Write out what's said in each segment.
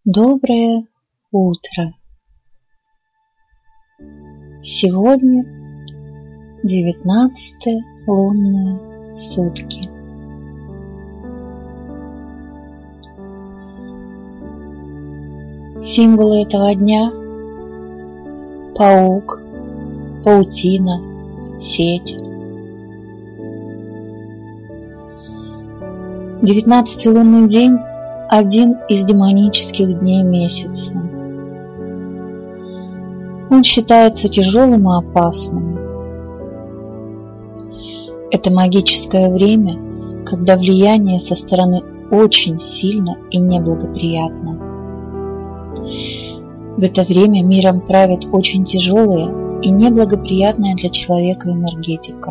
Доброе утро! Сегодня 19-е лунные сутки. Символы этого дня – паук, паутина, сеть. 19-й лунный день – один из демонических дней месяца. Он считается тяжелым и опасным. Это магическое время, когда влияние со стороны очень сильно и неблагоприятно. В это время миром правит очень тяжелая и неблагоприятная для человека энергетика.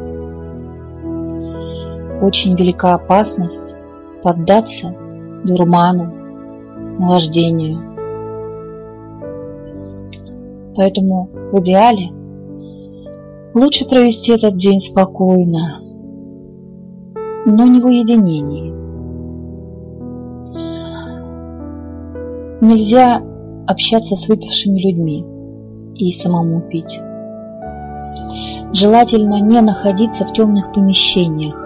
Очень велика опасность поддаться дурману, наваждению. Поэтому в идеале лучше провести этот день спокойно, но не в уединении. Нельзя общаться с выпившими людьми и самому пить. Желательно не находиться в темных помещениях.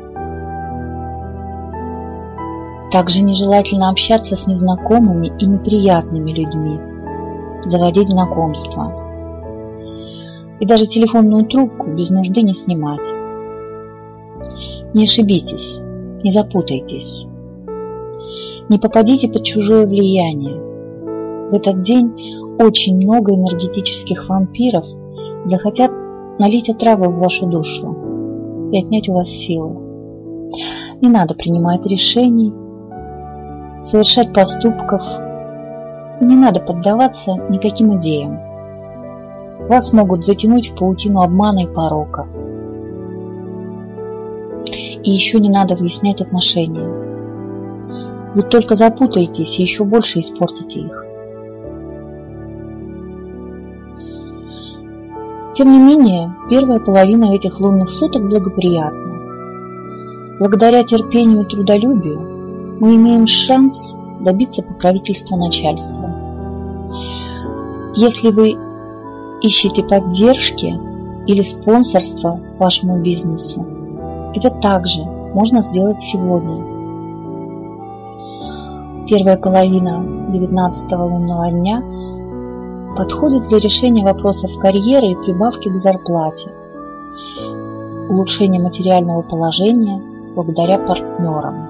Также нежелательно общаться с незнакомыми и неприятными людьми, заводить знакомства. И даже телефонную трубку без нужды не снимать. Не ошибитесь, не запутайтесь. Не попадите под чужое влияние. В этот день очень много энергетических вампиров захотят налить отравы в вашу душу и отнять у вас силы. Не надо принимать решений, совершать поступков, не надо поддаваться никаким идеям. Вас могут затянуть в паутину обмана и порока. И еще не надо выяснять отношения. Вы только запутаетесь и еще больше испортите их. Тем не менее, первая половина этих лунных суток благоприятна. Благодаря терпению и трудолюбию мы имеем шанс добиться покровительства начальства. Если вы ищете поддержки или спонсорства вашему бизнесу, это также можно сделать сегодня. Первая половина 19-го лунного дня подходит для решения вопросов карьеры и прибавки к зарплате, улучшения материального положения благодаря партнерам.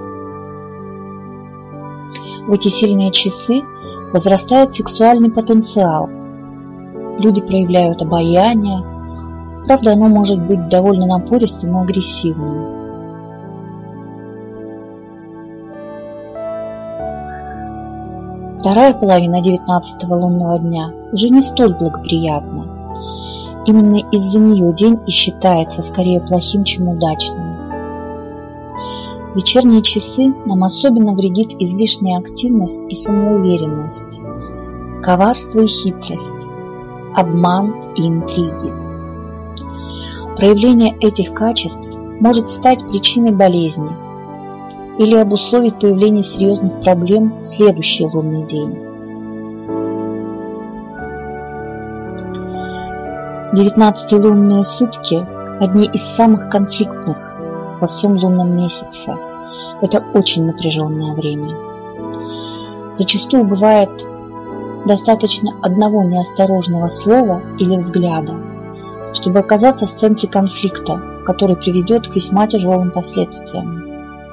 В эти сильные часы возрастает сексуальный потенциал. Люди проявляют обаяние, правда, оно может быть довольно напористым и агрессивным. Вторая половина 19-го лунного дня уже не столь благоприятна. Именно из-за нее день и считается скорее плохим, чем удачным. В вечерние часы нам особенно вредит излишняя активность и самоуверенность, коварство и хитрость, обман и интриги. Проявление этих качеств может стать причиной болезни или обусловить появление серьезных проблем в следующий лунный день. 19-е лунные сутки – одни из самых конфликтных во всем лунном месяце. Это очень напряженное время. Зачастую бывает достаточно одного неосторожного слова или взгляда, чтобы оказаться в центре конфликта, который приведет к весьма тяжелым последствиям.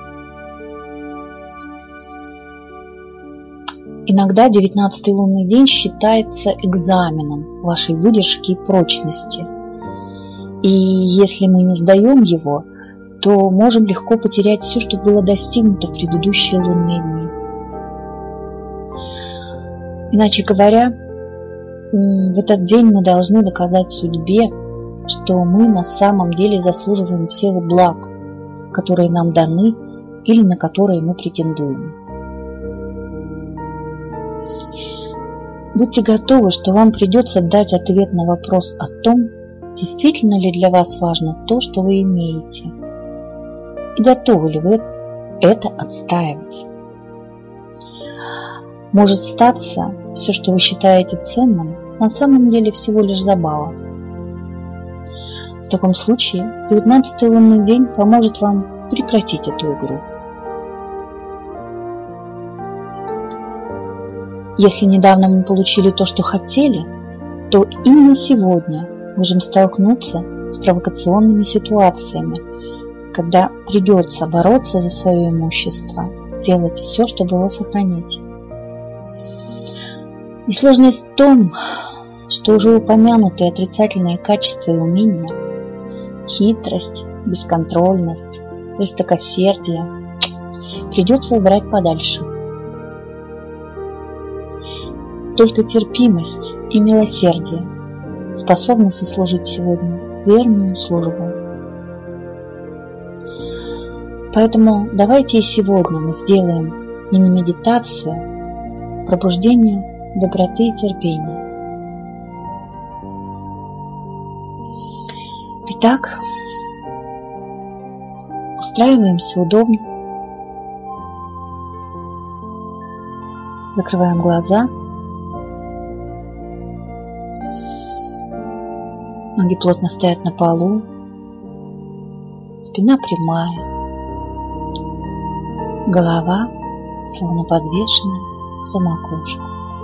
Иногда 19-й лунный день считается экзаменом вашей выдержки и прочности. И если мы не сдаем его, то можем легко потерять все, что было достигнуто в предыдущие лунные дни. Иначе говоря, в этот день мы должны доказать судьбе, что мы на самом деле заслуживаем всех благ, которые нам даны или на которые мы претендуем. Будьте готовы, что вам придется дать ответ на вопрос о том, действительно ли для вас важно то, что вы имеете, и готовы ли вы это отстаивать. Может статься, все, что вы считаете ценным, на самом деле всего лишь забава. В таком случае 19-й лунный день поможет вам прекратить эту игру. Если недавно мы получили то, что хотели, то именно сегодня можем столкнуться с провокационными ситуациями, когда придется бороться за свое имущество, делать все, чтобы его сохранить. И сложность в том, что уже упомянутые отрицательные качества и умения, хитрость, бесконтрольность, жестокосердие, придется убрать подальше. Только терпимость и милосердие способны сослужить сегодня верную службу. Поэтому давайте и сегодня мы сделаем мини-медитацию пробуждения доброты и терпения. Итак, устраиваемся удобно, закрываем глаза, ноги плотно стоят на полу, спина прямая, голова словно подвешена за макушку.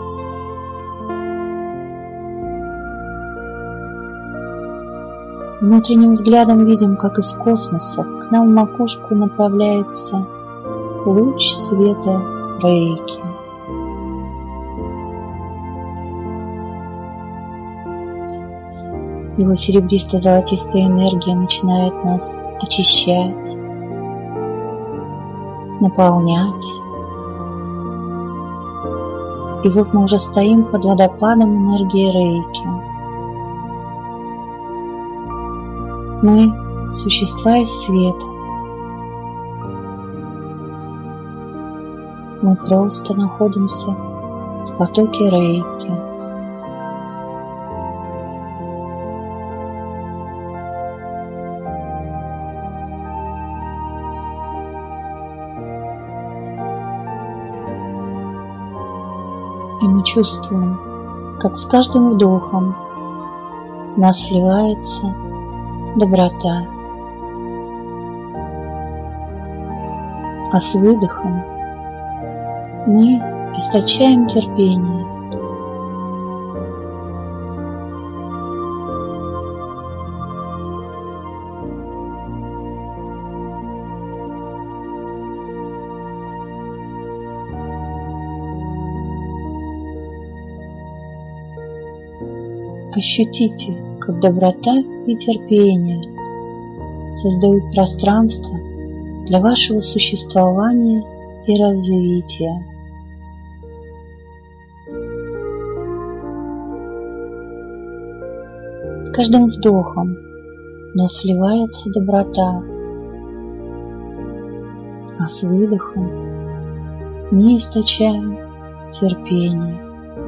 Внутренним взглядом видим, как из космоса к нам в макушку направляется луч света рейки. Его серебристо-золотистая энергия начинает нас очищать, наполнять. И вот мы уже стоим под водопадом энергии рейки. Мы – существа из света. Мы просто находимся в потоке рейки. И мы чувствуем, как с каждым вдохом в нас вливается доброта, а с выдохом мы источаем терпение. Ощутите, как доброта и терпение создают пространство для вашего существования и развития. С каждым вдохом в нас вливается доброта, а с выдохом мы источаем терпение.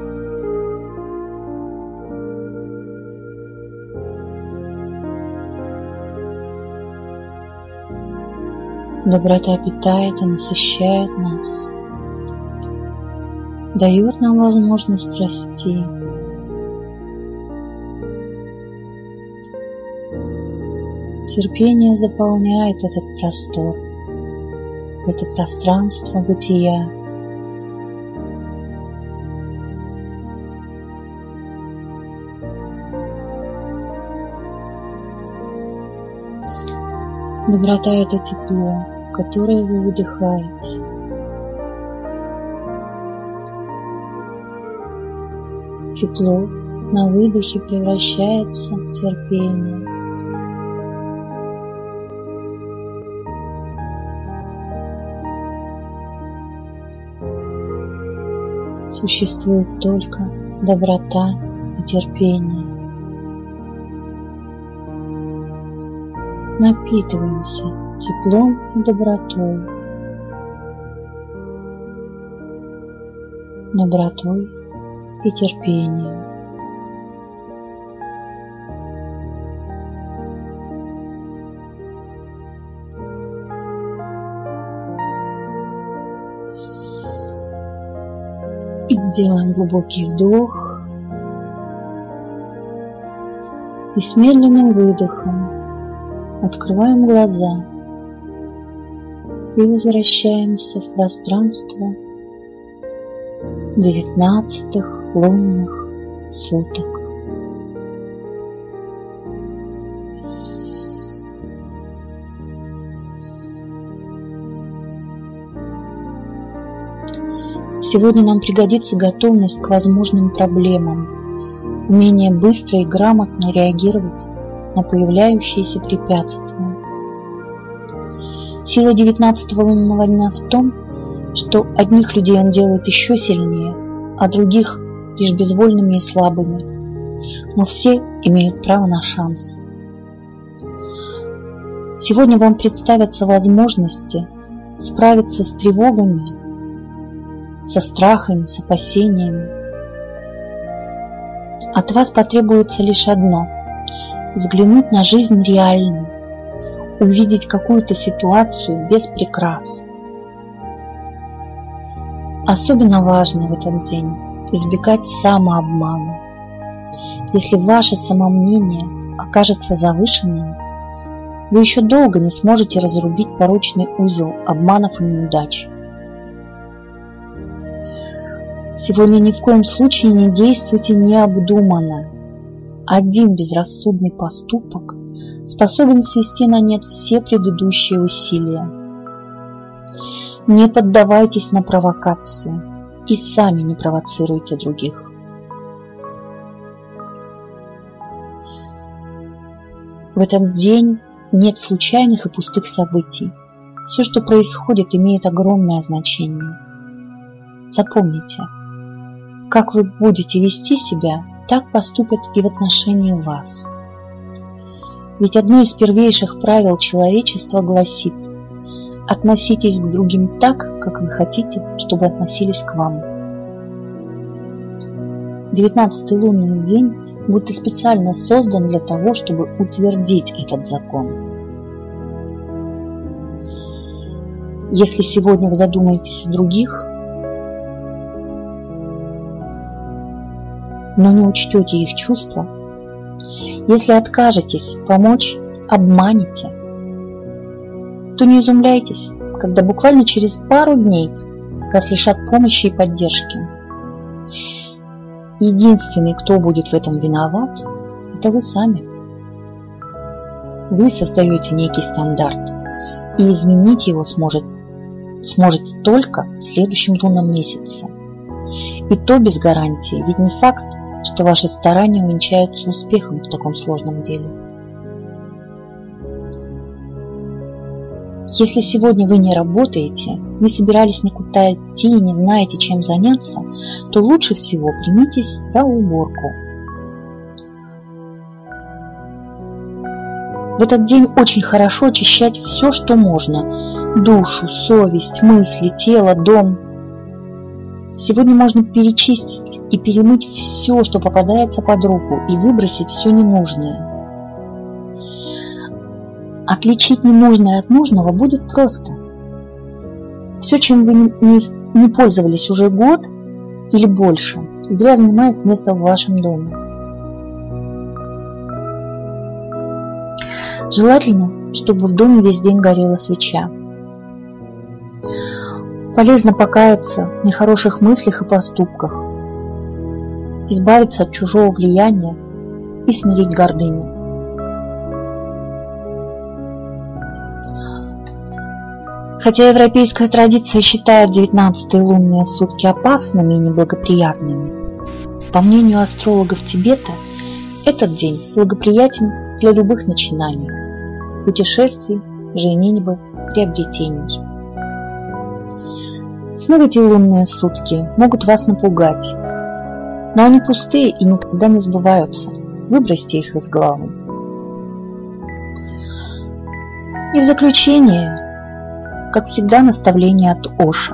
Доброта питает и насыщает нас, дает нам возможность расти. Терпение заполняет этот простор, это пространство бытия. Доброта – это тепло, которое вы выдыхаете. Тепло на выдохе превращается в терпение. Существует только доброта и терпение. Напитываемся теплом и добротой. Добротой и терпением. И мы делаем глубокий вдох. И с медленным выдохом открываем глаза и возвращаемся в пространство 19-х лунных суток. Сегодня нам пригодится готовность к возможным проблемам, умение быстро и грамотно реагировать на появляющиеся препятствия. Сила 19-го лунного дня в том, что одних людей он делает еще сильнее, а других лишь безвольными и слабыми. Но все имеют право на шанс. Сегодня вам представятся возможности справиться с тревогами, со страхами, с опасениями. От вас потребуется лишь одно – взглянуть на жизнь реально, увидеть какую-то ситуацию без прикрас. Особенно важно в этот день избегать самообмана. Если ваше самомнение окажется завышенным, вы еще долго не сможете разрубить порочный узел обманов и неудач. Сегодня ни в коем случае не действуйте необдуманно. Один безрассудный поступок способен свести на нет все предыдущие усилия. Не поддавайтесь на провокации и сами не провоцируйте других. В этот день нет случайных и пустых событий. Все, что происходит, имеет огромное значение. Запомните, как вы будете вести себя, так поступят и в отношении вас. Ведь одно из первейших правил человечества гласит: относитесь к другим так, как вы хотите, чтобы относились к вам. 19-й лунный день будто специально создан для того, чтобы утвердить этот закон. Если сегодня вы задумаетесь о других, но не учтете их чувства, если откажетесь помочь, обманете, то не изумляйтесь, когда буквально через пару дней вас лишат помощи и поддержки. Единственный, кто будет в этом виноват, это вы сами. Вы создаете некий стандарт, и изменить его сможете только в следующем лунном месяце. И то без гарантии, ведь не факт, что ваши старания увенчаются успехом в таком сложном деле. Если сегодня вы не работаете, не собирались никуда идти и не знаете, чем заняться, то лучше всего примитесь за уборку. В этот день очень хорошо очищать все, что можно: душу, совесть, мысли, тело, дом. Сегодня можно перечистить и перемыть все, что попадается под руку, и выбросить все ненужное. Отличить ненужное от нужного будет просто. Все, чем вы не пользовались уже год или больше, зря занимает место в вашем доме. Желательно, чтобы в доме весь день горела свеча. Полезно покаяться в нехороших мыслях и поступках, избавиться от чужого влияния и смирить гордыню. Хотя европейская традиция считает 19-е лунные сутки опасными и неблагоприятными, по мнению астрологов Тибета, этот день благоприятен для любых начинаний, путешествий, женитьбы, приобретений. Снова эти лунные сутки могут вас напугать, но они пустые и никогда не сбываются. Выбросьте их из головы. И в заключение, как всегда, наставление от Оша.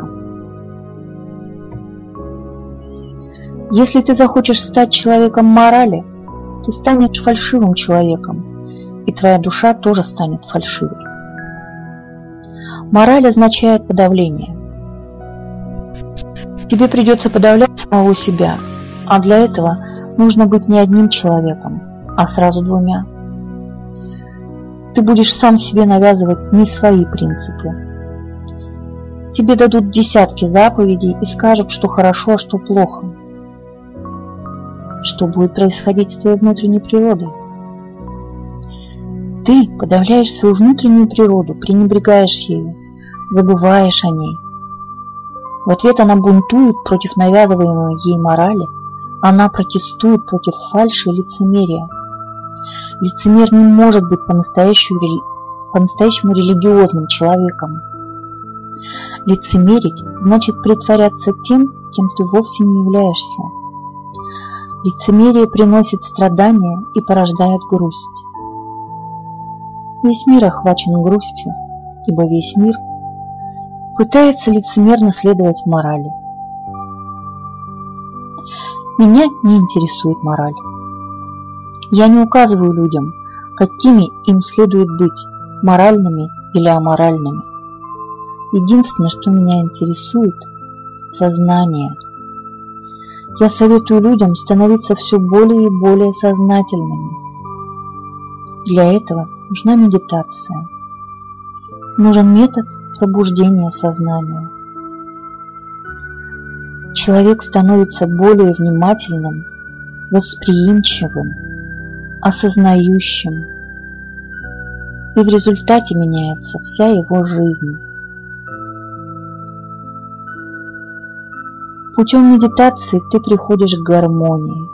Если ты захочешь стать человеком морали, ты станешь фальшивым человеком, и твоя душа тоже станет фальшивой. Мораль означает подавление. Тебе придется подавлять самого себя, а для этого нужно быть не одним человеком, а сразу двумя. Ты будешь сам себе навязывать не свои принципы. Тебе дадут десятки заповедей и скажут, что хорошо, а что плохо. Что будет происходить с твоей внутренней природой? Ты подавляешь свою внутреннюю природу, пренебрегаешь ею, забываешь о ней. В ответ она бунтует против навязываемой ей морали, она протестует против фальши и лицемерия. Лицемер не может быть по-настоящему религиозным человеком. Лицемерить значит притворяться тем, кем ты вовсе не являешься. Лицемерие приносит страдания и порождает грусть. Весь мир охвачен грустью, ибо весь мир пытается лицемерно следовать морали. Меня не интересует мораль. Я не указываю людям, какими им следует быть, моральными или аморальными. Единственное, что меня интересует – сознание. Я советую людям становиться все более и более сознательными. Для этого нужна медитация. Нужен метод пробуждения сознания. Человек становится более внимательным, восприимчивым, осознающим, и в результате меняется вся его жизнь. Путем медитации ты приходишь к гармонии.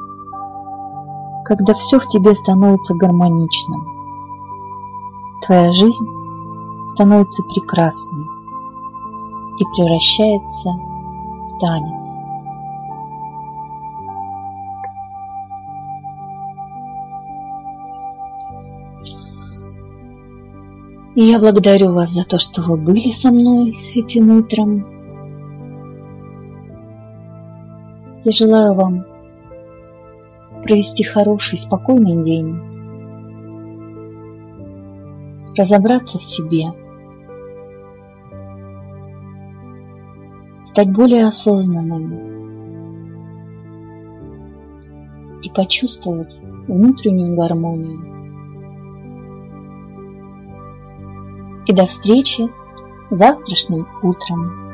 Когда все в тебе становится гармоничным, твоя жизнь становится прекрасной и превращается в танец. И я благодарю вас за то, что вы были со мной этим утром. Я желаю вам провести хороший, спокойный день, разобраться в себе, стать более осознанным и почувствовать внутреннюю гармонию. И до встречи завтрашним утром.